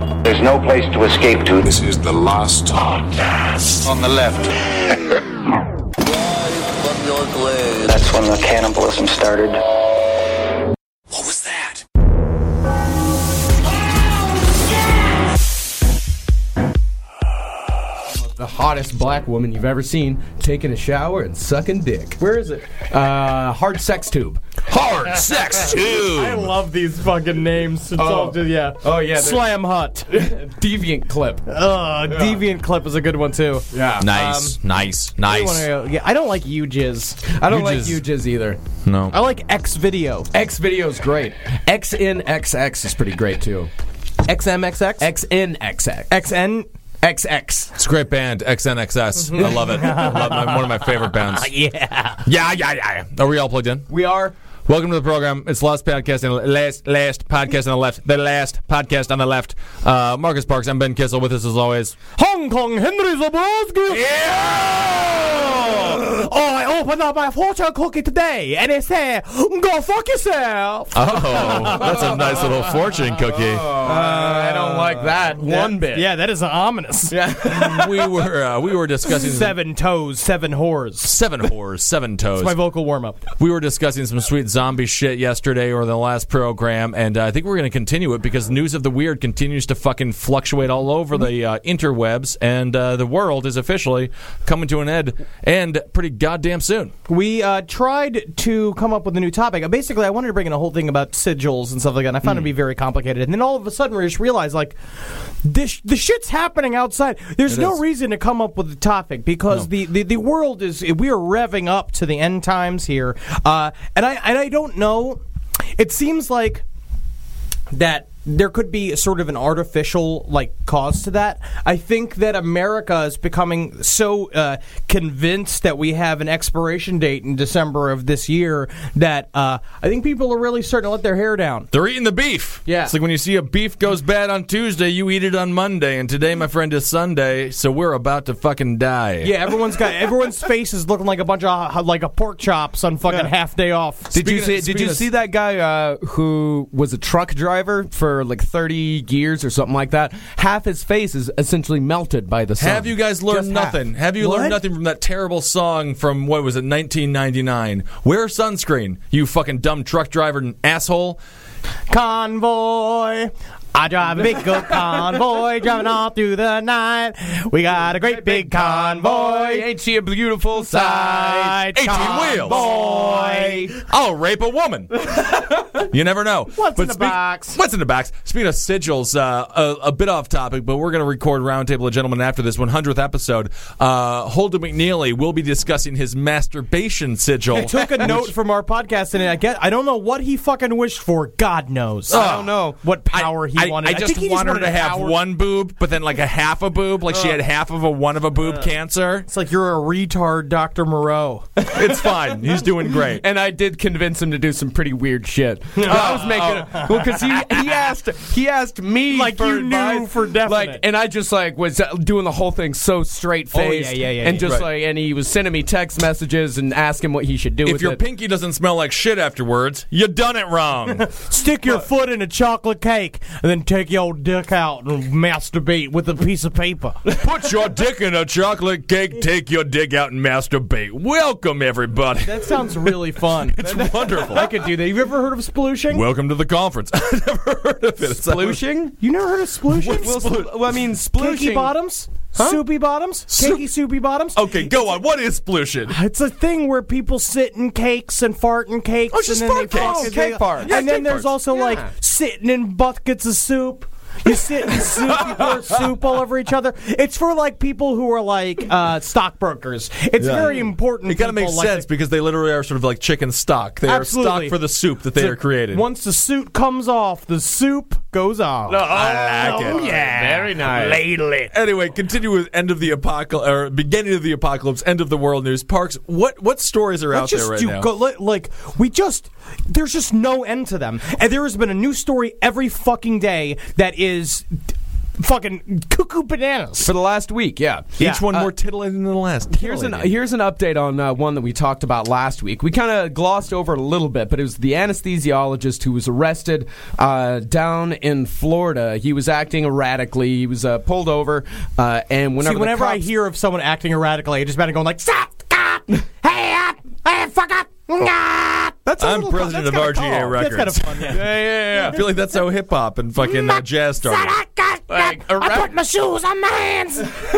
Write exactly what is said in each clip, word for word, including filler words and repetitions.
There's no place to escape to. This is the last podcast. On the left. That's when the cannibalism started. What was that? The hottest black woman you've ever seen taking a shower and sucking dick. Where is it? Uh, hard sex tube. Hard sex tube. I love these fucking names. It's Oh. all just, yeah. Oh, yeah, they're- Slam Hut. Deviant clip. Ugh, Deviant Clip is a good one too. Yeah. Nice, Um, nice, I nice. wanna- yeah, I don't like U Jizz. I don't You like just- U Jizz either. No. I like X Video. X Video's great. X N X X is pretty great too. X M X X? X N X X. X N? X X. It's a great band, X N X S. I love it. I love it. One of my favorite bands. Yeah. Yeah, yeah, yeah. Are we all plugged in? We are. Welcome to the program. It's the last podcast on the last last podcast on the left. The last podcast on the left. Uh, Marcus Parks. I'm Ben Kissel. With us as always. Hong Kong Henry Zabrowski. Yeah! Oh, I opened up my fortune cookie today, and it said, "Go fuck yourself." Oh, that's a nice little fortune cookie. Uh, I don't like that one bit. Yeah, that is ominous. we were uh, we were discussing Seven toes, seven whores. seven whores, seven toes. That's my vocal warm up. We were discussing some sweet zombie shit yesterday or the last program, and uh, I think we're going to continue it because news of the weird continues to fucking fluctuate all over the uh, interwebs, and uh, the world is officially coming to an end, and pretty goddamn soon. We uh, tried to come up with a new topic. Uh, Basically, I wanted to bring in a whole thing about sigils and stuff like that, and I found it to be very complicated. And then all of a sudden, we just realized, like, this the shit's happening outside. There's It no is. reason to come up with a topic because No. the, the, the world is, we are revving up to the end times here. Uh, and I and I don't know. It seems like that there could be sort of an artificial like cause to that. I think that America is becoming so uh, convinced that we have an expiration date in December of this year that uh, I think people are really starting to let their hair down. They're eating the beef. Yeah. It's like when you see a beef goes bad on Tuesday, you eat it on Monday, and today, my friend, is Sunday, so we're about to fucking die. Yeah, everyone's got everyone's face is looking like a bunch of like a pork chops on fucking half day off. Did you Speaking see? of- Did you speaking of- see that guy uh, who was a truck driver for like thirty years or something like that? Half his face is essentially melted by the sun. Have you guys learned Just half. nothing? Have you What? learned nothing from that terrible song from, what was it, nineteen ninety-nine? Wear sunscreen, you fucking dumb truck driver and asshole. Convoy. I drive a big good convoy, driving all through the night. We got a great big convoy. Ain't she a beautiful sight? eighteen wheels. Boy. I'll rape a woman. You never know. What's in the box? What's in the box? Speaking of sigils, uh, a, a bit off topic, but we're going to record Roundtable of Gentlemen after this one hundredth episode. Uh, Holden McNeely will be discussing his masturbation sigil. I took a note from our podcast, and I get I don't know what he fucking wished for. God knows. I don't know. what power he I, wanted. I just think he want her wanted to have power. one boob, but then like a half a boob, like she had half of a one of a boob cancer. It's like you're a retard, Doctor Moreau. It's fine. He's doing great. And I did convince him to do some pretty weird shit. I was making well because he he asked he asked me Like for you knew advice, for definite. like, and I just like was uh, doing the whole thing so straight faced, Oh, yeah, yeah, yeah, and yeah. just Right. like, and he was sending me text messages and asking what he should do If with your it. pinky doesn't smell like shit afterwards, you done it wrong. Stick your foot in a chocolate cake, and then take your dick out and masturbate with a piece of paper. Put your dick in a chocolate cake, take your dick out and masturbate. Welcome, everybody. That sounds really fun. It's wonderful. I could do that. You ever heard of splooshing? Welcome to the conference. I've never heard of it. It's like- Splooshing? You never heard of splooshing? Well, spl- well, I mean, splooshing. Cakey bottoms? Soupy bottoms? Soup- Cakey soupy bottoms? Okay, go on. What is splooshin? It's a thing where people sit in cakes and fart in cakes. Oh, it's just and then fart they cakes. fuck- Oh, they- cake fart. Yeah, and then cake there's farts. also like Yeah. sitting in buckets of soup. You sit in soup, you pour soup all over each other. It's for like people who are like uh, stockbrokers. It's Yeah. very important. It kind of people makes like sense to- because they literally are sort of like chicken stock. They Absolutely. are stock for the soup that they So are created. Once the suit comes off, the soup goes on. I like Oh, it. yeah. Very nice. Ladle it. Anyway, continue with end of the apocalypse or beginning of the apocalypse, end of the world news. Parks, what what stories are out Let's just there right do, now? go, li- like, we just, there's just no end to them. And there has been a new story every fucking day that is fucking cuckoo bananas. For the last week, yeah. Each one Uh, more titillating than the last. Here's an here's an update on uh, one that we talked about last week. We kind of glossed over it a little bit, but it was the anesthesiologist who was arrested uh, down in Florida. He was acting erratically. He was uh, pulled over, uh, and whenever See, whenever the I cops, hear of someone acting erratically, I just better going like, stop, stop, hey, up, hey, fuck up, nah. that's a I'm little- president that's of R G A kinda tall. Records. That's kind of fun, yeah. Yeah, yeah, yeah. I feel like that's how hip hop and fucking uh, jazz started. Like, I put my shoes on my hands.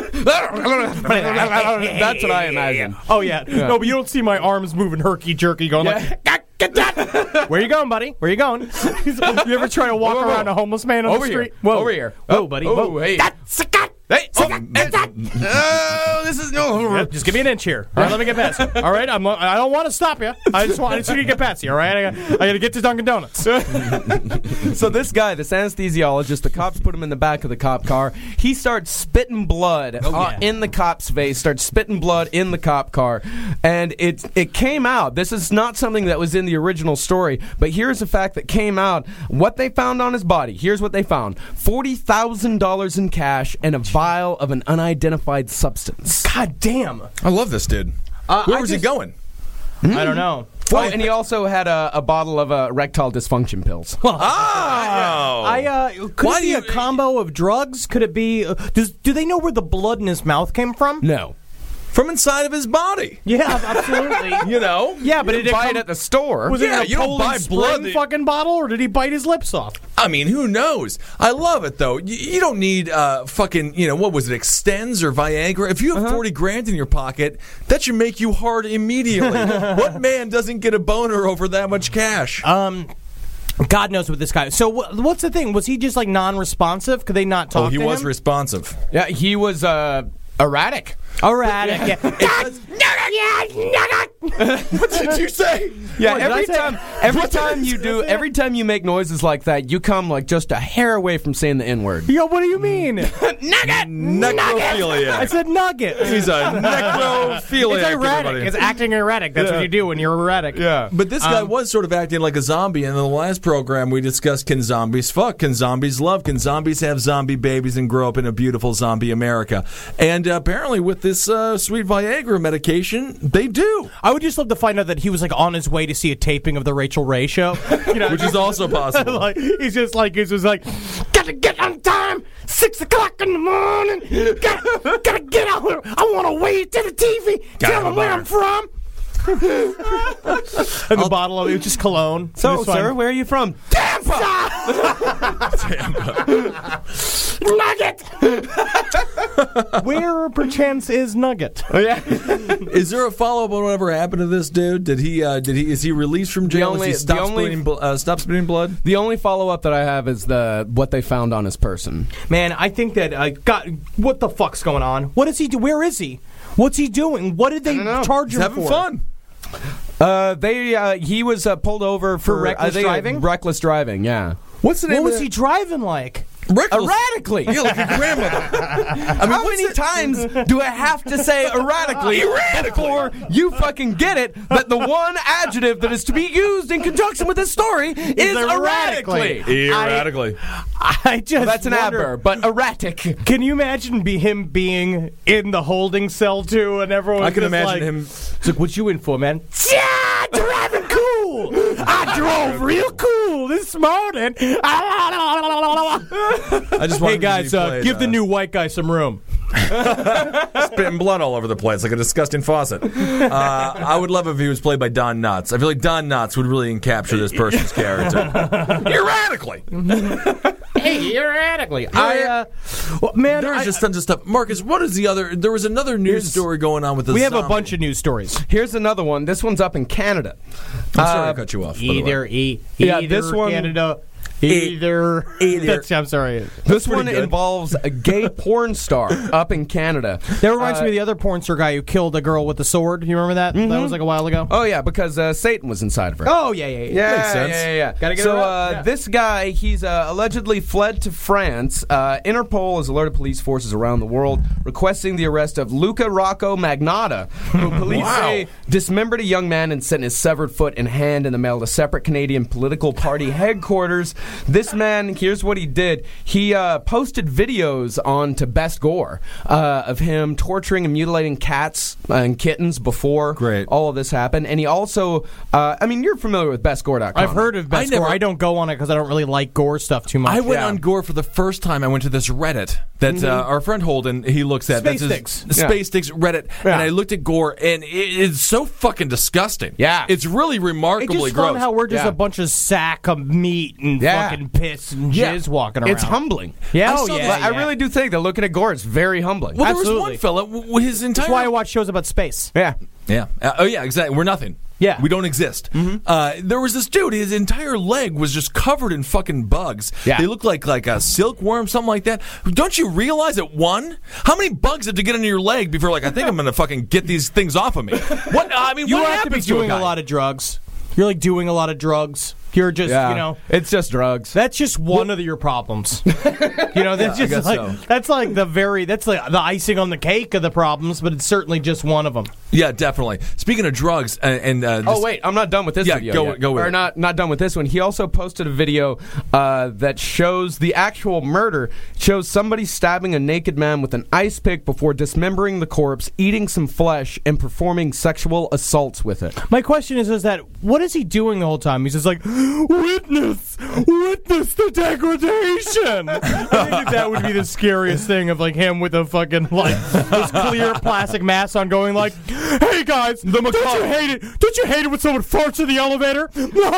That's what I imagine. Oh, yeah. No, but you don't see my arms moving herky-jerky going like, "Gah, get that." Where you going, buddy? Where you going? You ever try to walk Whoa, whoa, around whoa. a homeless man on Over the here. street? Whoa. Over here. Whoa, buddy. Oh, Whoa. hey. That's a cut. Hey, So oh, that- hey. that- Oh, this is no. Just give me an inch here. All right, let me get past you. All right, I'm, I don't want to stop you. I just want, I just need to get past you. All right, I got, I got to get to Dunkin' Donuts. So this guy, this anesthesiologist, the cops put him in the back of the cop car. He starts spitting blood uh, yeah. in the cop's face, starts spitting blood in the cop car. And it, it came out. This is not something that was in the original story, but here's the fact that came out. What they found on his body. Here's what they found. forty thousand dollars in cash and a vial of an unidentified substance. God damn. I love this dude. Uh, Where I was just- he going? I don't know. Oh, and he also had a, a bottle of uh, erectile dysfunction pills. Oh! I uh, could Why it do be you- a combo of drugs? Could it be? Uh, does do they know where the blood in his mouth came from? No. From inside of his body. Yeah, absolutely. You know? Yeah, but You it didn't buy come- it at the store. Was Yeah, it a you don't Poland buy Spring blood that- fucking bottle, or did he bite his lips off? I mean, who knows? I love it, though. You, you don't need uh, fucking, you know, what was it, Extends or Viagra? If you have Uh-huh. forty grand in your pocket, that should make you hard immediately. What man doesn't get a boner over that much cash? Um, God knows what this guy. So wh- what's the thing? Was he just like non-responsive? Could they not talk? oh, he to was him? responsive. Yeah, he was uh, erratic. erratic. Yeah. What did you say? Yeah, What, did I every say- time, every What did I time you say? do, every time you make noises like that, you come like just a hair away from saying the N word. Yo, what do you mean? Nugget. Necrophilia. I said nugget. He's a necrophiliac. It's erratic. everybody. It's acting erratic. That's what you do when you're erratic. Yeah. But this guy Um, was sort of acting like a zombie. And in the last program, we discussed, can zombies fuck? Can zombies love? Can zombies have zombie babies and grow up in a beautiful zombie America? And uh, apparently with this uh, sweet Viagra medication, they do. I would just love to find out that he was like on his way to see a taping of the Rachel Ray show. You know, Which is also possible. like he's just like he's just like gotta get on time. Six o'clock in the morning. Gotta, gotta get out here. I want to wave to the T V. Tell them where I'm from. And the bottle of it was just cologne. So, It was fine. sir, where are you from? Nugget. Where perchance is Nugget? Oh, yeah. Is there a follow up on whatever happened to this dude? Did he? Uh, did he? Is he released from jail? only- Is he the stop only- spitting, bl- uh, stop spitting blood? The only follow up that I have is the what they found on his person. Man, I think that uh, God, what the fuck's going on? What is he do? Where is he? What's he doing? What did they know. charge He's him having for? fun. Uh, they uh, he was uh, pulled over for, For reckless I think, uh, driving? Reckless driving, yeah. What's the name? What was of he driving like? Reckless. Erratically. Yeah, like your grandmother. I mean, How what's many it- times do I have to say erratically before you fucking get it that the one adjective that is to be used in conjunction with this story is erratically. erratically? Erratically. I just That's an wonder, adverb, but erratic. Can you imagine be him being in the holding cell too, and everyone? I can just imagine like, him. It's like, what you in for, man? Yeah, driving cool. I drove real cool this morning. I just Hey wanted guys, to be uh, played, give the uh, new white guy some room. spitting blood all over the place like a disgusting faucet. Uh, I would love if he was played by Don Knotts. I feel like Don Knotts would really capture this person's character. Erratically. Hey, erratically. I, uh, well, man, There's I- just tons of stuff. Marcus, what is the other? There was another news Here's- story going on with the we have a zombie. bunch of news stories. Here's another one. This one's up in Canada. I'm sorry Uh, to cut you off. by the way. Either e, Yeah, either this one- Canada, either Either. That's, I'm sorry. This pretty one good. involves a gay porn star up in Canada. That reminds Uh, me of the other porn star guy who killed a girl with the sword. You remember that? That was like a while ago. Oh yeah, because uh, Satan was inside of her. Oh yeah, yeah, yeah. Yeah, Makes sense. yeah, yeah, yeah. Gotta get so her out. uh, Yeah. this guy, he's uh, allegedly fled to France. Uh, Interpol has alerted police forces around the world requesting the arrest of Luca Rocco Magnotta, who police Wow. say dismembered a young man and sent his severed foot and hand in the mail to separate Canadian political party headquarters. This man, here's what he did. He uh, posted videos onto Best Gore uh, of him torturing and mutilating cats and kittens before Great. all of this happened. And he also, uh, I mean, you're familiar with best gore dot com. I've heard of Best I never- Gore. I don't go on it because I don't really like gore stuff too much. I went Yeah. on Gore for the first time. I went to this Reddit that uh, our friend Holden he looks at. Space That's Sticks. his, Yeah. Space Sticks Reddit, Yeah. and I looked at Gore, and it, it's so fucking disgusting. Yeah. it's really It's remarkably just gross. fun how we're just Yeah. a bunch of sack of meat and Yeah. fucking piss and Yeah. jizz walking around. It's humbling. Yeah, I oh, saw yeah, that. But I yeah. really do think that looking at Gore is very humbling. well, there was absolutely. one fella. w- w- His entire That's why I watch shows about space. yeah. Yeah. Uh, oh, yeah, exactly. We're nothing. Yeah. We don't exist. Uh, there was this dude, his entire leg was just covered in fucking bugs. Yeah. They looked like like a silkworm, something like that. Don't you realize at one, how many bugs have to get into your leg before, like, I think I'm going to fucking get these things off of me? What, I mean, You what have to be happens doing a, a guy? lot of drugs. You're like doing a lot of drugs. You're just, Yeah. you know, It's just drugs. that's just one of your problems. you know, that's I just guess like so. that's like the very that's like the icing on the cake of the problems, but it's certainly just one of them. Yeah, definitely. Speaking of drugs, uh, and uh, Oh this- wait, I'm not done with this Yeah, video. go- yet. go with or it. not not done with this one. He also posted a video uh, that shows the actual murder. It shows somebody stabbing a naked man with an ice pick before dismembering the corpse, eating some flesh, and performing sexual assaults with it. My question is, is that what is he doing the whole time? He's just like, witness, witness the degradation. I think that, that would be the scariest thing of like him with a fucking like this clear plastic mask on, going like, "Hey guys, don't you hate it? Don't you hate it when someone farts in the elevator?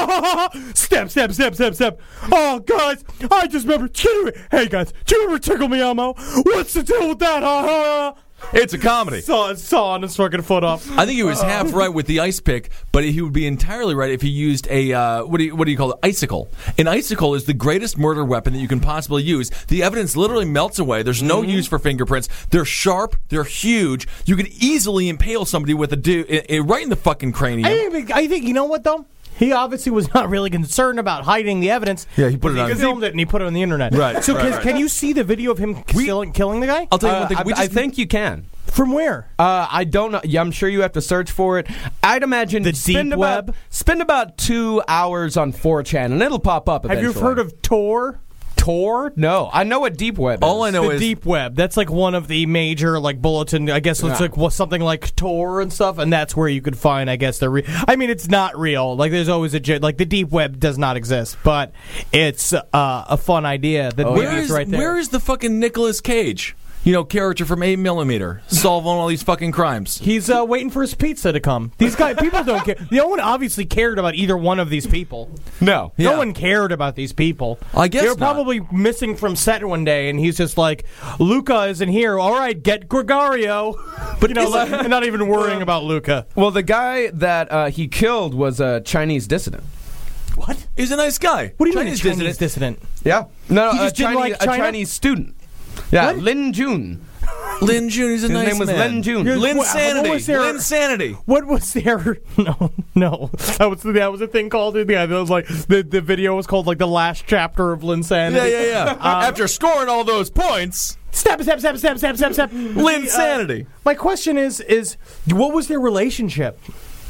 step, step, step, step, step. Oh guys, I just remember. Hey guys, do you remember Tickle Me Elmo? What's the deal with that? Ha ha." it's a comedy. Saw, saw on his fucking foot up. I think he was half right with the ice pick, but he would be entirely right if he used a uh, what do you what do you call it? Icicle. An icicle is the greatest murder weapon that you can possibly use. The evidence literally melts away. There's no use for fingerprints. They're sharp. They're huge. You could easily impale somebody with a do i- i- right in the fucking cranium. I think, I think you know what though. He obviously was not really concerned about hiding the evidence. Yeah, he put it on- He filmed it and he put it on the internet. Right, So right, can, right. can you see the video of him killing, killing the guy? I'll tell you Uh, one thing. I, We I just, think you can. From where? Uh, I don't know. Yeah, I'm sure you have to search for it. I'd imagine The spend deep about, web? Spend about two hours on four chan, and it'll pop up Have eventually. you heard of Tor? Tor? No, I know what deep web is. all I know The is deep web. That's like one of the major like bulletin. I guess it's Yeah. like well, something like Tor and stuff, and that's where you could find. I guess the. Re- I mean, it's not real. Like there's always a j- like the deep web does not exist, but it's uh, a fun idea that maybe where it's is right there. where is the fucking Nicolas Cage? You know, character from eight millimeter, solving all these fucking crimes. He's uh, waiting for his pizza to come. These guys, people don't care. No one obviously cared about either one of these people. No. Yeah. No one cared about these people. I guess they were not. probably missing from set one day, and he's just like, "Luca isn't here. All right, get Gregario." But you know, isn't- not even worrying about Luca. Well, the guy that uh, he killed was a Chinese dissident. What? He's a nice guy. What do you mean, Chinese a Chinese dissident. dissident? Yeah. No, He a just didn't Chinese, like a China? Chinese student. Yeah, What? Lin Jun. Lin Jun. He's a His nice name was man. Lin Jun. You're- Lin What- what Sanity. was there- Lin Sanity. What was there? No, no. That was that was a thing called. Yeah, that was like the the video was called like the last chapter of Linsanity. Yeah, yeah, yeah. After scoring all those points, Step, step, step, step, step, step, step. Lin Uh, Sanity. My question is, is what was their relationship?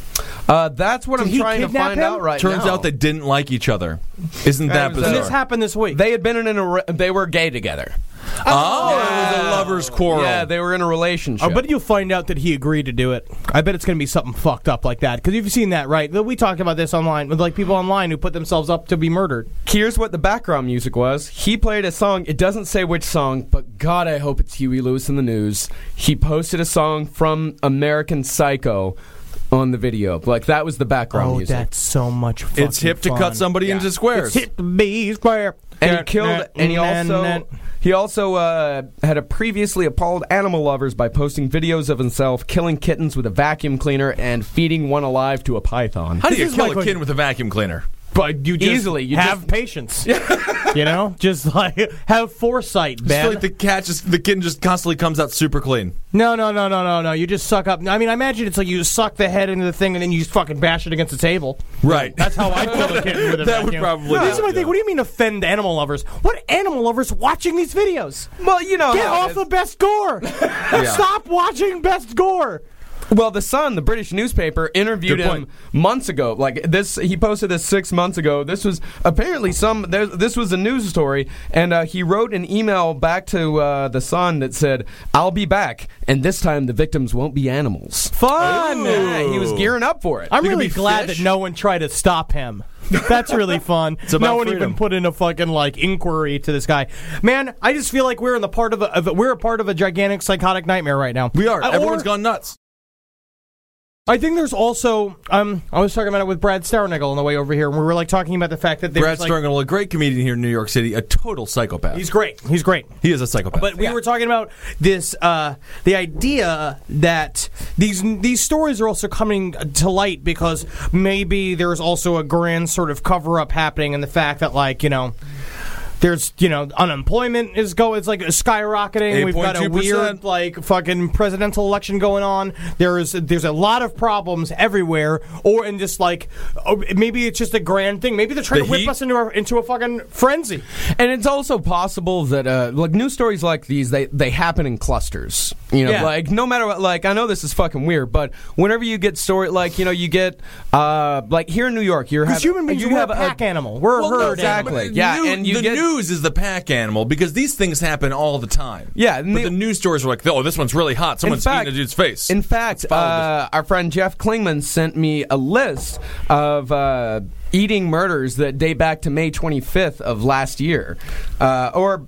Uh, that's what Did I'm he trying to kidnap find him? out right Turns now. out they didn't like each other. Isn't that And bizarre? And this happened this week. they had been in a re- they were gay together. oh, it was a lover's quarrel. Yeah, they were in a relationship. I bet you'll find out that he agreed to do it. I bet it's going to be something fucked up like that. Because you've seen that, right? We talked about this online with like people online who put themselves up to be murdered. Here's what the background music was. He played a song. It doesn't say which song, but God, I hope it's Huey Lewis in the News. He posted a song from American Psycho on the video. Like, that was the background Oh, music. that's so much fun. It's hip to cut somebody into squares. It's hip to be square. And he killed, and he also he also uh, had a previously appalled animal lovers by posting videos of himself killing kittens with a vacuum cleaner and feeding one alive to a python. How do This you is kill like a what- kid with a vacuum cleaner? But you just Easily, you have just- patience. You know, just like have foresight, It's man. like the cat just the kid just constantly comes out super clean. No, no, no, no, no, no. You just suck up. I mean, I imagine it's like you suck the head into the thing and then you just fucking bash it against the table. Right. That's how I kill a kitten with a That would vacuum. probably No, be this is my it, thing. yeah. What do you mean offend animal lovers? What animal lovers watching these videos? Well, you know Get how it off is. the Best Gore. Stop watching Best Gore. Well, the Sun, the British newspaper, interviewed Good him point. months ago. Like this, he posted this six months ago. This was apparently some. There, this was a news story, and uh, he wrote an email back to uh, the Sun that said, "I'll be back, and this time the victims won't be animals." Fun. Yeah, he was gearing up for it. I'm It could really be glad fish. that no one tried to stop him. That's really fun. about No one freedom. even put in a fucking like inquiry to this guy. Man, I just feel like we're in the part of a, of a we're a part of a gigantic psychotic nightmare right now. We are. Uh, Everyone's or- gone nuts. I think there's also um I was talking about it with Brad Starnagel on the way over here, and we were like talking about the fact that there's Brad like, Sterngal, a great comedian here in New York City, a total psychopath. he's great. He's great. he is a psychopath. But we were talking about this, uh, the idea that these these stories are also coming to light because maybe there's also a grand sort of cover up happening, and the fact that, like, you know, there's, you know, unemployment is go it's like skyrocketing. We've got a eight point two percent. weird like fucking presidential election going on. There's there's a lot of problems everywhere, or in just like oh, maybe it's just a grand thing. Maybe they're trying The to whip heat? us into a, into a fucking frenzy. And it's also possible that uh, like news stories like these, they, they happen in clusters. You know, Yeah. like no matter what. Like I know this is fucking weird, but whenever you get story, like you know, you get uh, like here in New York, you're Because having human beings, you we're have a pack animal. We're Well, a no, herd exactly. animal. Yeah, New- and you the get- news is the pack animal because these things happen all the time. Yeah, and but they- the news stories are like, oh, this one's really hot. Someone's fact- eating a dude's face. In fact, follow uh, our friend Jeff Klingman sent me a list of uh, eating murders that date back to May twenty-fifth of last year, uh, or.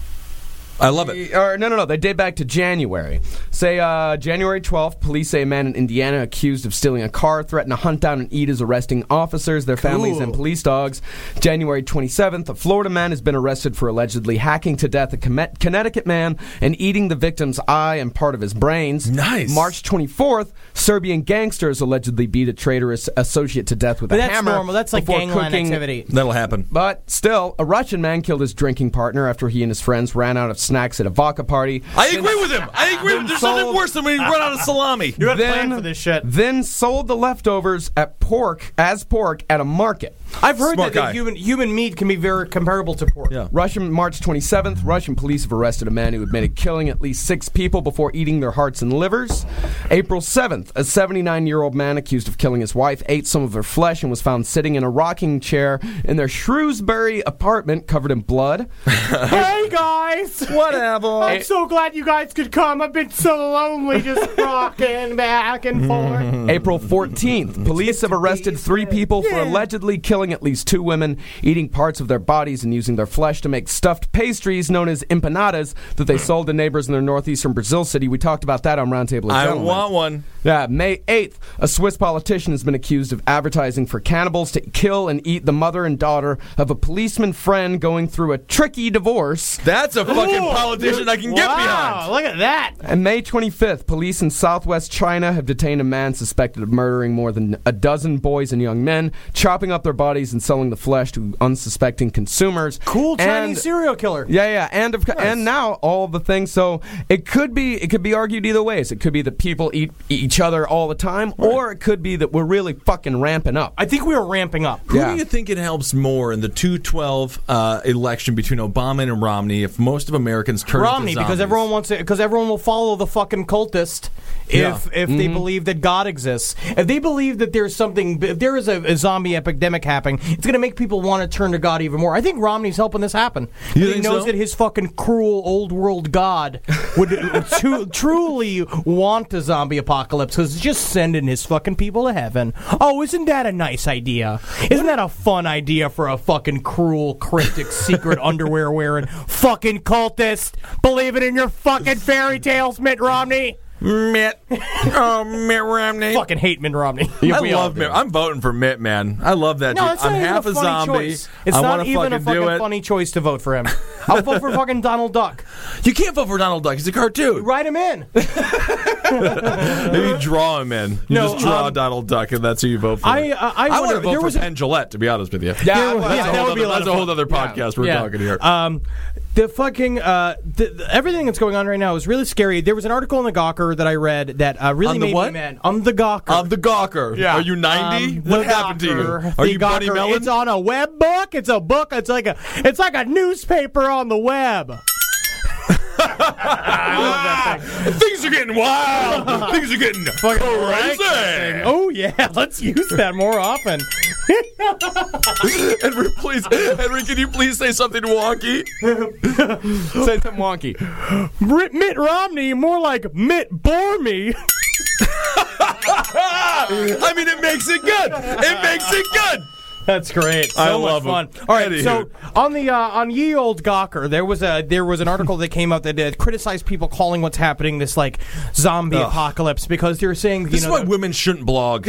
I love it. Or no, no, no. They date back to January. Say uh, January twelfth, police say a man in Indiana accused of stealing a car threatened to hunt down and eat his arresting officers, their families, and police dogs. January twenty-seventh, a Florida man has been arrested for allegedly hacking to death a Con- Connecticut man and eating the victim's eye and part of his brains. Nice. March twenty-fourth, Serbian gangsters allegedly beat a traitorous associate to death with But a that's hammer. normal. That's like before gangland cooking- activity. That'll happen. But still, a Russian man killed his drinking partner after he and his friends ran out of snacks at a vodka party. I agree with him. I agree. with There's nothing sold- worse than when you run out of salami. You got a plan for this shit. Then sold the leftovers at pork as pork at a market. I've heard Smart that, guy. that human human meat can be very comparable to pork. Yeah. Russian March twenty-seventh, Russian police have arrested a man who admitted killing at least six people before eating their hearts and livers. April seventh, a seventy-nine-year-old man accused of killing his wife ate some of her flesh and was found sitting in a rocking chair in their Shrewsbury apartment covered in blood. Hey guys, Whatever. I'm so glad you guys could come. I've been so lonely, just rocking back and forth. April fourteenth, police have arrested three people for allegedly killing at least two women, eating parts of their bodies and using their flesh to make stuffed pastries known as empanadas that they sold to neighbors in their northeastern Brazil city. We talked about that on Roundtable of I Gentlemen. want one. Yeah, May eighth, a Swiss politician has been accused of advertising for cannibals to kill and eat the mother and daughter of a policeman friend going through a tricky divorce. That's a fucking Ooh. politician I can get Wow, behind. look at that. And May twenty-fifth, police in southwest China have detained a man suspected of murdering more than a dozen boys and young men, chopping up their bodies and selling the flesh to unsuspecting consumers. Cool Chinese And- serial killer. Yeah, yeah, and of, and now all the things. So it could be it could be argued either ways. It could be that people eat each other all the time, or it could be that we're really fucking ramping up. I think we were ramping up. Who Yeah. do you think it helps more in the two twelve uh, election between Obama and Romney if most of Americans turn Romney, to because zombies? everyone wants it. Because everyone will follow the fucking cultist if Yeah. if they believe that God exists. If they believe that there's something, if there is a, a zombie epidemic happening, it's going to make people want to turn to God even more. I think Romney's helping this happen. You he think knows so? that his fucking cruel old world God would to, truly want a zombie apocalypse because it's just sending his fucking people to heaven. Oh, isn't that a nice idea? Isn't that a fun idea for a fucking cruel, cryptic, secret underwear wearing fucking cultist? Believing in your fucking fairy tales, Mitt Romney. Mitt. Oh, Mitt Romney. Fucking hate Mitt Romney. I we all love do. Mitt. I'm voting for Mitt, man. I love that No, dude. it's not I'm even half a a funny zombie. choice. It's I not wanna even a fucking fucking do it. funny choice to vote for him. I'll vote for fucking Donald Duck. You can't vote for Donald Duck. He's a cartoon. Write him in. Maybe draw him in. You No, just draw um, Donald Duck, and that's who you vote for. I uh, I, I wonder, want to vote there for was a- Penn Jillette, to be honest with you. Yeah, There- well, yeah, That's a that whole would be other, a lot that's of a whole fun. other podcast we're Yeah. talking here. Um, the fucking uh, the, the- everything that's going on right now is really scary. There was an article in the Gawker that I read that uh, really On the made what? me mad. On the Gawker. I'm the Gawker. Yeah. Are you ninety? Um, what the happened to you? Gawker. Are The you Buddy Gawker. Melon? It's on a web book. It's a book. It's like a it's like a newspaper on the web. Things are getting wild. Things are getting crazy. Oh yeah, let's use that more often. Henry, please, Henry, can you please say something wonky? Say something wonky. Mitt Romney, more like Mitt bore me. I mean, it makes it good. It makes it good. That's great. So I much love fun. him. All right, Anywho. so on the uh, on Ye Old Gawker, there was a there was an article that came out that uh, criticized people calling what's happening this like zombie Ugh. apocalypse because they're saying you This know is why women shouldn't blog.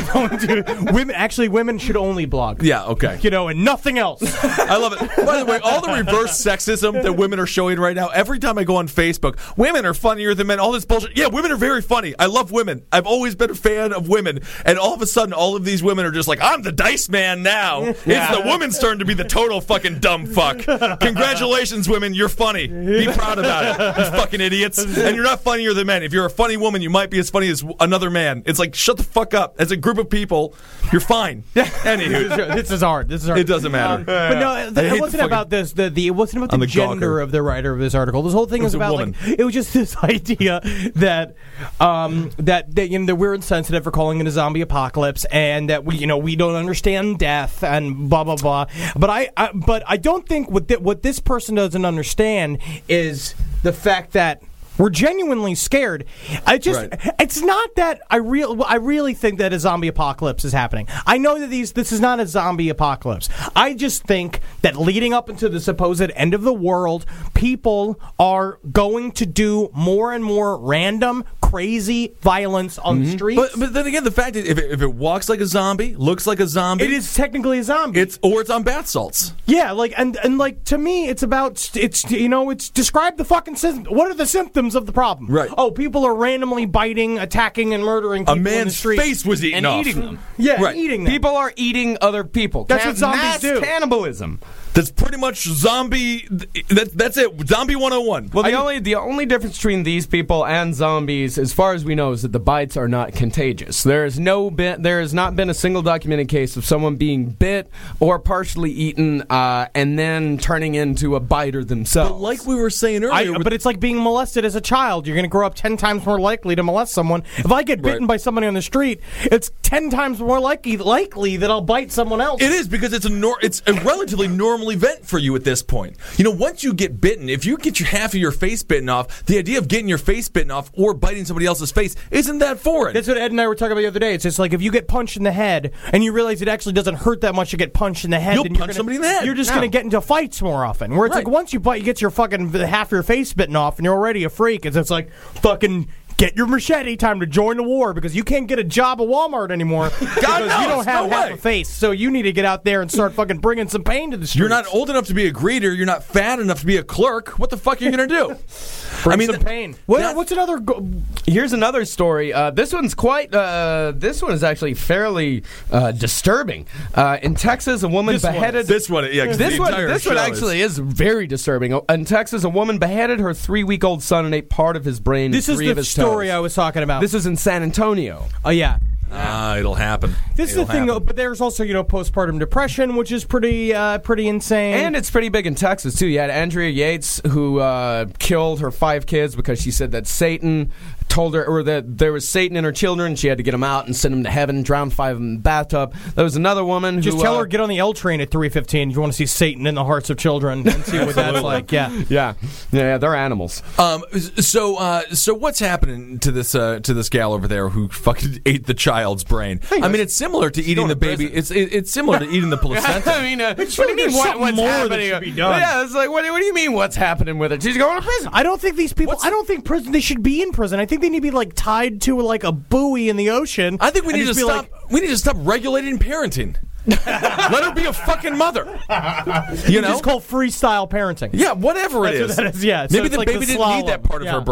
women actually women should only blog. Yeah, okay. You know, and nothing else. I love it. By the way, all the reverse sexism that women are showing right now, every time I go on Facebook, women are funnier than men, all this bullshit. Yeah, women are very funny. I love women. I've always been a fan of women. And all of a sudden, all of these women are just like, I'm the dice man now. Yeah. It's the woman's turn to be the total fucking dumb fuck. Congratulations, women. You're funny. Be proud about it, you fucking idiots. And you're not funnier than men. If you're a funny woman, you might be as funny as another man. It's like, shut the fuck up. As a group of people, you're fine. Anywho. This is hard. This is hard. It doesn't matter. Um, but no, I it hate wasn't the fucking- about this. The, the it wasn't about the, I'm the gender gawker. of the writer of this article. This whole thing It was, was a about woman. like it was just this idea that um, that that you know that we're insensitive for calling it a zombie apocalypse and that we you know we don't understand death and blah blah blah. But I, I but I don't think what th- what this person doesn't understand is the fact that we're genuinely scared. I just Right. it's not that I real I really think that a zombie apocalypse is happening. I know that these this is not a zombie apocalypse. I just think that leading up into the supposed end of the world, people are going to do more and more random, crazy violence on the streets. But, but then again, the fact is, if it, if it walks like a zombie, looks like a zombie, it is technically a zombie. It's or it's on bath salts. Yeah, like and and like to me, it's about it's you know it's describe the fucking symptoms. What are the symptoms of the problem? Right. Oh, people are randomly biting, attacking, and murdering people A in the man's street. face was eaten And off. eating them. Yeah, Right. eating them. People are eating other people. That's what zombies mass do. Cannibalism. That's pretty much zombie. That, that's it. Zombie one oh one. Well, the only the only difference between these people and zombies, as far as we know, is that the bites are not contagious. There is no bit, there has not been a single documented case of someone being bit or partially eaten uh, and then turning into a biter themselves. But like we were saying I, earlier, with- but it's like being molested as a child. You're going to grow up ten times more likely to molest someone. If I get bitten Right. by somebody on the street, it's ten times more likely likely that I'll bite someone else. it is because it's a nor- it's a relatively normal event for you at this point. You know, once you get bitten, if you get your half of your face bitten off, the idea of getting your face bitten off or biting somebody else's face isn't that foreign. That's what Ed and I were talking about the other day. It's just like if you get punched in the head and you realize it actually doesn't hurt that much to get punched in the head, You'll then you're punch gonna, somebody in the head. You're just Yeah. going to get into fights more often. Where it's Right. like once you bite, you get your fucking half your face bitten off and you're already a freak. It's, it's like fucking. Get your machete, time to join the war because you can't get a job at Walmart anymore because you knows, don't have no half way. a face. So you need to get out there and start fucking bringing some pain to the streets. You're not old enough to be a greeter. You're not fat enough to be a clerk. What the fuck are you gonna do? Bring I mean, some th- pain. What, that- what's another? Go- Here's another story. Uh, this one's quite. Uh, this one is actually fairly uh, disturbing. Uh, in Texas, a woman This one beheaded. This one, yeah. 'cause This the one, entire this one show actually is. very disturbing. In Texas, a woman beheaded her three-week-old son and ate part of his brain. this and is three of the his story toes. I was talking about. This is in San Antonio. oh yeah. Ah, it'll happen. This is It'll the thing, happen. though, but there's also, you know, postpartum depression, which is pretty, uh, pretty insane. And it's pretty big in Texas, too. You had Andrea Yates, who uh, killed her five kids because she said that Satan told her, or that there was Satan in her children. She had to get them out and send them to heaven, drowned five of them in the bathtub. There was another woman who... just tell uh, her get on the L train at three fifteen if you want to see Satan in the hearts of children and see what that's like. Yeah. Yeah. Yeah, they're animals. Um. So, uh, so what's happening to this uh, to this gal over there who fucking ate the child's brain? I mean, it's similar to eating going the to baby. prison. It's it, it's similar to eating the placenta. I mean, uh, what sure do you mean there's what, something what's more that happening? should be done. Yeah, it's like, what, what do you mean what's happening with it? She's going to prison. I don't think these people, What's- I don't think prison, they should be in prison. I think they need to be, like, tied to, like, a buoy in the ocean. I think we and need to just be stop. like, we need to stop regulating parenting. Let her be a fucking mother. You you know. just call freestyle parenting. Yeah, whatever it That's is. what that is, yeah. So Maybe it's the like the baby didn't need slalom. that part of Yeah. her brain.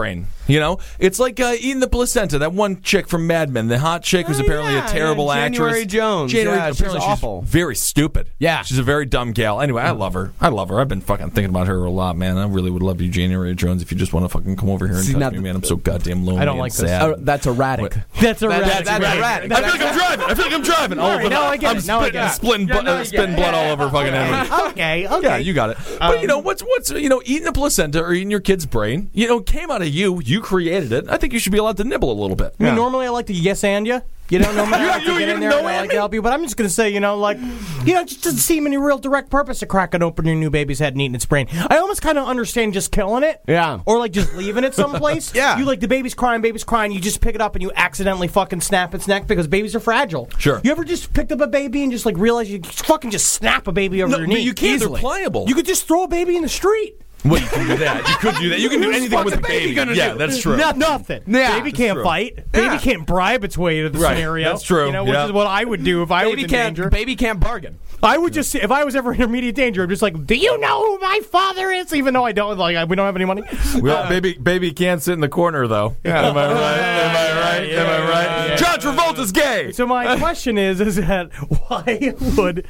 You know, it's like uh, eating the placenta. That one chick from Mad Men, the hot chick who's Oh, apparently yeah, a terrible yeah, actress. January Jones. January, Yeah, she's apparently she's awful. very stupid. Yeah. She's a very dumb gal. Anyway, I love her. I love her. I've been fucking thinking about her a lot, man. I really would love you, January Jones, if you just want to fucking come over here and See, touch now me, the- man. I'm so goddamn lonely I don't and like this. sad. Oh, that's erratic. What? That's a That- rat. that's erratic. I feel like I'm driving. I feel like I'm driving. All All right, over now the- I get I'm it. Now I spitting, get it. splitting, Yeah, bu- now I uh, get spitting it. blood all over fucking Henry. Okay, okay. Yeah, you got it. But you know what's what's you know eating a placenta or eating your kid's brain, you know, came out of you. You created it. I think you should be allowed to nibble a little bit. I mean, normally I like to yes and you. You know, normally I like You- to get you in there know and I like Andy? to help you, but I'm just going to say, you know, like, you know, it just doesn't seem any real direct purpose to cracking open your new baby's head and eating its brain. I almost kind of understand just killing it. Yeah. Or, like, just leaving it someplace. Yeah. You, like, the baby's crying, baby's crying, you just pick it up and you accidentally fucking snap its neck because babies are fragile. Sure. You ever just picked up a baby and just, like, realized you fucking just snap a baby over No, your but knee? you can't. They're easily. pliable. You could just throw a baby in the street. Well, you can do that. You could do that. You can do Who's anything with a fucking baby baby. gonna Yeah, do? that's true. No, nothing. Yeah, baby that's can't true. fight. Baby Yeah. can't bribe its way to the Right, scenario. that's true. You know, which Yeah. is what I would do if I Baby was in can't. danger. Baby can't bargain. I would just, if I was ever in immediate danger, I'm just like, do you know who my father is? Even though I don't, like, I- we don't have any money. Well, baby, baby can't sit in the corner though. Am I right? Am I right? Am I right? John Travolta's gay. So my question is, is that why would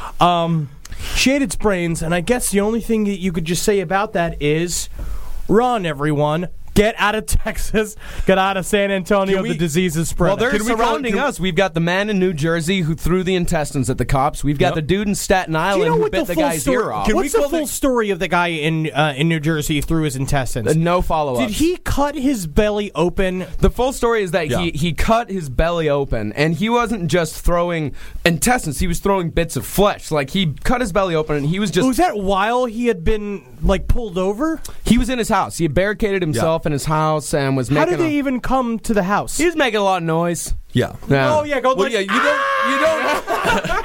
um, shade its brains? And I guess the only thing that you could just say about that is, run, everyone. Get out of Texas. Get out of San Antonio. Can we- the disease is spreading. Well, they're Can we call it- surrounding can we- us. We've got the man in New Jersey who threw the intestines at the cops. We've got Yep. the dude in Staten Do Island you know who what bit the the full guy's story? ear off. Can we What's the call full the- story of the guy in uh, in New Jersey through his intestines? Uh, no follow-up. Did he cut his belly open? The full story is that Yeah. he, he cut his belly open, and he wasn't just throwing intestines, he was throwing bits of flesh. Like, he cut his belly open, and he was just... Was that while he had been like pulled over? He was in his house. He had barricaded himself in his house and was How making... did they a, even come to the house? he was making a lot of noise. Yeah. Yeah. Oh yeah, go Well, like, yeah. You don't. You don't.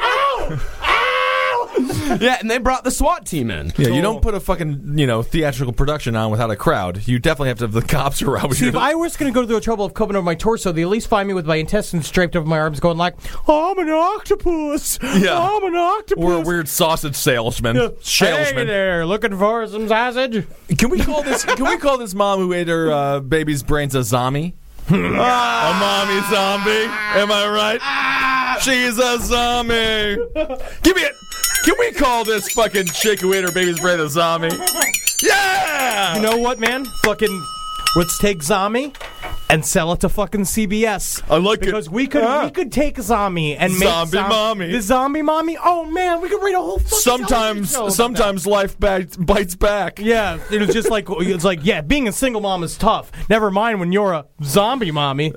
Yeah, and they brought the SWAT team in. Yeah. You don't put a fucking you know theatrical production on without a crowd. You definitely have to have the cops around. See, if I was going to go to the trouble of covering over my torso, they at least find me with my intestines draped over my arms, going like, oh, "I'm an octopus. Yeah. I'm an octopus." Or a weird sausage salesman. Hey Salesman. there, looking for some sausage? Can we call this? Can we call this mom who ate her uh, baby's brains a zombie? A mommy zombie. Am I right? She's a zombie. Give me it. Can we call this fucking chick who ate her baby's brain a zombie? Yeah. You know what, man? Fucking, let's take Zombie and sell it to fucking C B S. I like it. Because we could Ah. we could take Zombie and make Zombie Zom- mommy. the Zombie Mommy. Oh man, we could write a whole fucking Sometimes, television show about sometimes life bites, bites back. that. Yeah, it was just like it's like yeah, being a single mom is tough. Never mind when you're a zombie mommy.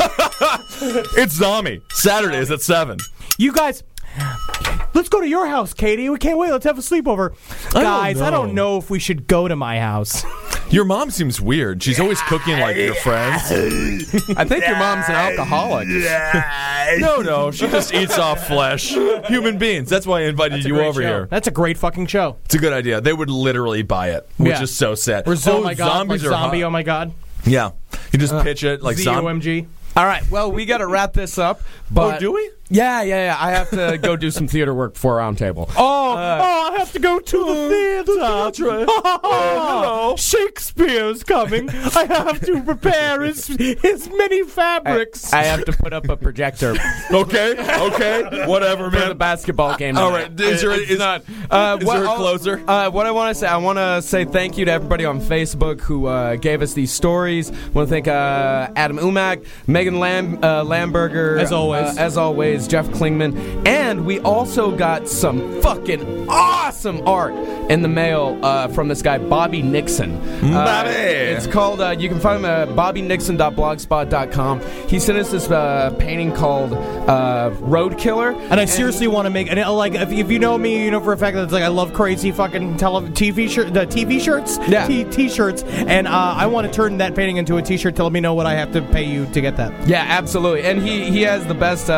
It's zombie. Saturdays at seven. You guys, let's go to your house, Katie. We can't wait. Let's have a sleepover. I don't Guys, I know. don't know if we should go to my house. Your mom seems weird. She's always cooking like your friends. I think your mom's an alcoholic. No, no, she just eats off flesh. Human beings. That's why I invited you Great over show. here. That's a great fucking show. It's a good idea. They would literally buy it, which Yeah. is so sad. Or zo- oh, my god, like zombies are zombie. hot. Oh my god. Yeah, you just pitch it like Z zombie. O M G. All right, well, we got to wrap this up. But Oh, do we? Yeah, yeah, yeah. I have to go do some theater work before Roundtable. Oh, oh, I have to go to the theater. hello. Shakespeare's coming. I have to prepare his his many fabrics. I have to put up a projector Okay, okay, whatever, for the man. basketball game. All tonight. right, is there- It's is- not. Uh, is what, there a I'll- closer? Uh, what I want to say, I want to say thank you to everybody on Facebook who uh, gave us these stories. I want to thank uh, Adam Umack, Megan Lam- uh, Lamberger, As always. uh, as always, Jeff Klingman, and we also got some fucking awesome art in the mail uh, from this guy Bobby Nixon. Uh, Bobby! It's called. Uh, you can find him at bobby nixon dot blogspot dot com. He sent us this uh, painting called uh, Road Killer, And I seriously want to make, and uh, like, if, if you know me, you know for a fact that it's like I love crazy fucking tele- T V shirt, the T V shirts, Yeah. T- T-shirts, and uh, I want to turn that painting into a T-shirt. To let me know what I have to pay you to get that. Yeah, absolutely. And he, he has the best uh,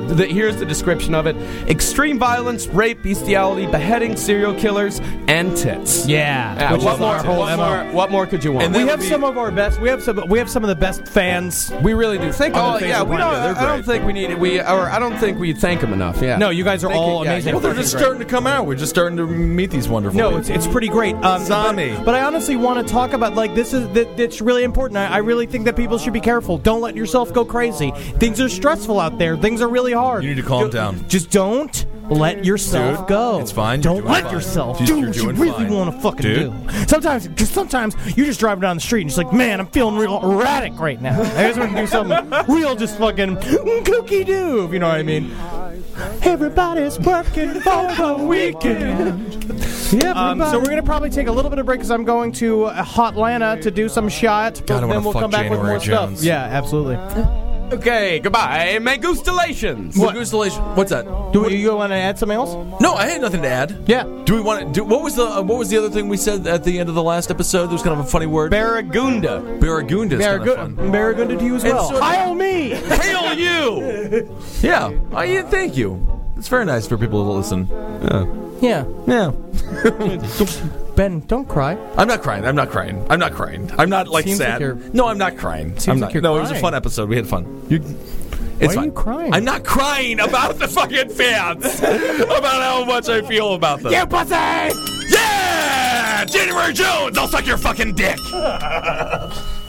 the, here's the description of it: extreme violence, rape, bestiality, beheading, serial killers, and tits. Yeah, Yeah, which what, is more, our whole what, M O. more, what more could you want? And We that have would be- some of our best. We have some. We have some of the best fans. we really do. Think. On Oh the yeah, Facebook we don't. page. They're I don't great. think we need. We or I don't think we thank them enough. Yeah. No, you guys are Thank all you. Yeah, amazing. you're Well, they're just fucking starting to come out. We're just starting to meet these wonderful No, people. it's it's pretty great. Um, Zombie. But, but I honestly want to talk about like this is that it's really important. I, I really think that people should be careful. Don't let yourself go crazy. Things are stressful out there. Things are really hard. You need to calm Ju- down. Just don't let yourself Dude, go. it's fine. You're Don't doing let fine. yourself Just- do you're what you doing really fine. want to fucking Dude. do. Sometimes, because sometimes you just drive down the street and it's like, man, I'm feeling real erratic right now. I just want to do something real, just fucking kooky doo. You know what I mean? Everybody's working for the weekend. Um, so we're gonna probably take a little bit of break because I'm going to uh, Hotlanta to do some shot. But God, I wanna then we'll fuck come back with January more stuff. Jones. Yeah, absolutely. Okay. Goodbye. Magustalations. What? What's that? Do you, you want to add something else? No, I had nothing to add. Yeah. Do we want to do? What was the uh, What was the other thing we said at the end of the last episode? There was kind of a funny word. Barragunda. Barragunda. is kind of Barragu- fun. Barraguda to you as well. so- Hail me! Hail you! Yeah. Oh, yeah. Thank you. It's very nice for people to listen. Yeah. Yeah. Ben, don't cry. I'm not crying. I'm not crying. I'm not crying. I'm not like Seems like sad. you're- no, I'm not crying. Seems I'm like not. you're no, it was a crying. fun episode. We had fun. You, it's Why are fine. you crying? I'm not crying about the fucking fans. About how much I feel about them. You pussy! Yeah! January Jones, I'll suck your fucking dick.